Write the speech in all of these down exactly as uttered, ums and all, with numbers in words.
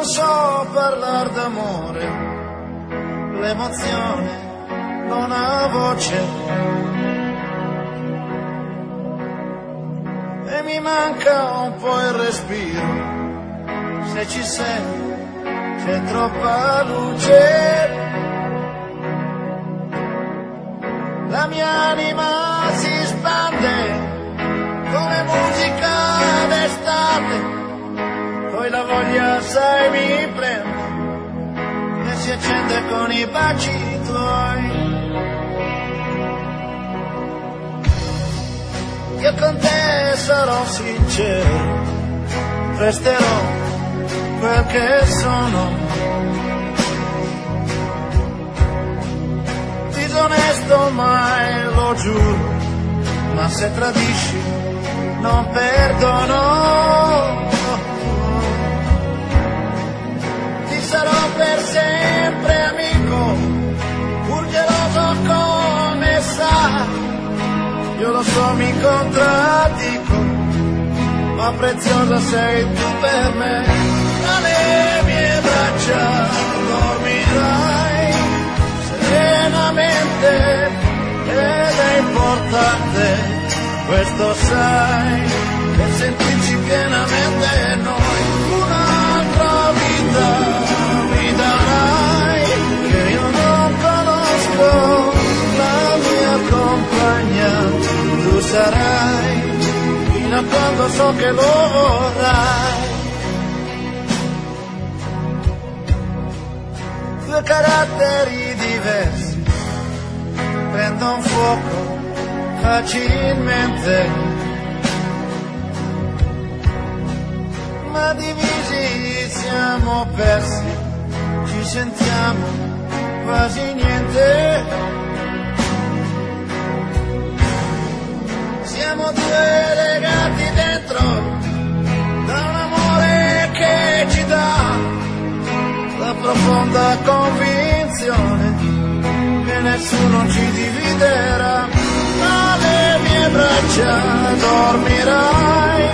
so parlare d'amore, l'emozione non ha voce e mi manca un po' il respiro. Se ci sei c'è troppa luce, la mia anima si spande come musica d'estate. Poi la voglia, sai, mi prende e si accende con i baci tuoi. Io con te sarò sincero, resterò quel che sono, disonesto mai, lo giuro, ma se tradisci non perdono. Sarò per sempre amico, pur geloso come sai. Io lo so, mi contraddico, ma preziosa sei tu per me. Tra le mie braccia dormirai serenamente ed è importante, questo sai, per sentirci pienamente noi. Un'altra vita mi darai, che io non conosco, la mia compagna tu sarai, fino a quando so che lo vorrai. Due caratteri diversi prendono fuoco facilmente, ma divisi siamo persi, ci sentiamo quasi niente. Siamo due legati dentro da un amore che ci dà la profonda convinzione che nessuno ci dividerà. Tra le mie braccia dormirai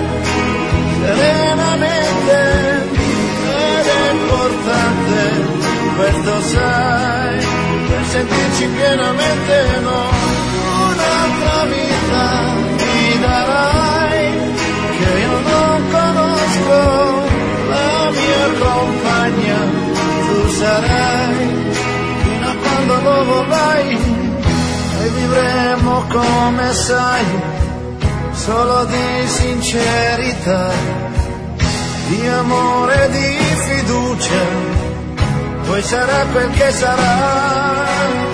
serenamente ed è importante, questo sai, per sentirci pienamente noi. Un'altra vita mi darai, che io non conosco, la mia compagna tu sarai, fino a quando lo vorrai, e vivremo come sai, solo di sincerità, di amore, di fiducia, poi sarà quel che sarà.